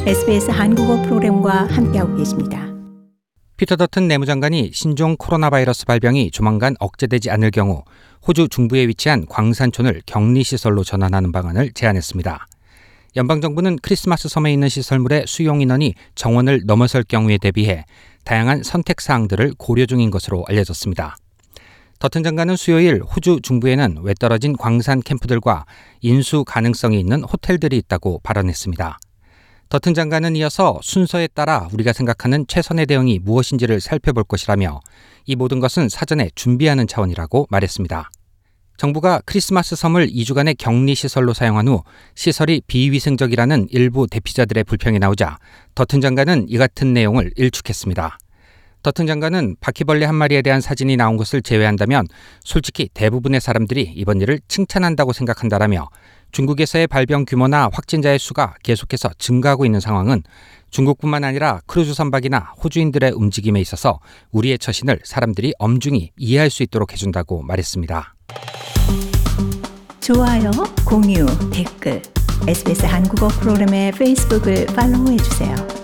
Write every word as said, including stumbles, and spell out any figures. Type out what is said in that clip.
에스비에스 한국어 프로그램과 함께하고 계십니다. 피터 더튼 내무장관이 신종 코로나 바이러스 발병이 조만간 억제되지 않을 경우 호주 중부에 위치한 광산촌을 격리시설로 전환하는 방안을 제안했습니다. 연방정부는 크리스마스 섬에 있는 시설물의 수용 인원이 정원을 넘어설 경우에 대비해 다양한 선택 사항들을 고려 중인 것으로 알려졌습니다. 더튼 장관은 수요일 호주 중부에는 외떨어진 광산 캠프들과 인수 가능성이 있는 호텔들이 있다고 발언했습니다. 더튼 장관은 이어서 순서에 따라 우리가 생각하는 최선의 대응이 무엇인지를 살펴볼 것이라며 이 모든 것은 사전에 준비하는 차원이라고 말했습니다. 정부가 크리스마스 섬을 이 주간의 격리시설로 사용한 후 시설이 비위생적이라는 일부 대피자들의 불평이 나오자 더튼 장관은 이 같은 내용을 일축했습니다. 더튼 장관은 바퀴벌레 한 마리에 대한 사진이 나온 것을 제외한다면 솔직히 대부분의 사람들이 이번 일을 칭찬한다고 생각한다라며 중국에서의 발병 규모나 확진자의 수가 계속해서 증가하고 있는 상황은 중국뿐만 아니라 크루즈 선박이나 호주인들의 움직임에 있어서 우리의 처신을 사람들이 엄중히 이해할 수 있도록 해준다고 말했습니다. 좋아요, 공유, 댓글, 에스비에스 한국어 프로그램의 페이스북을 팔로우해주세요.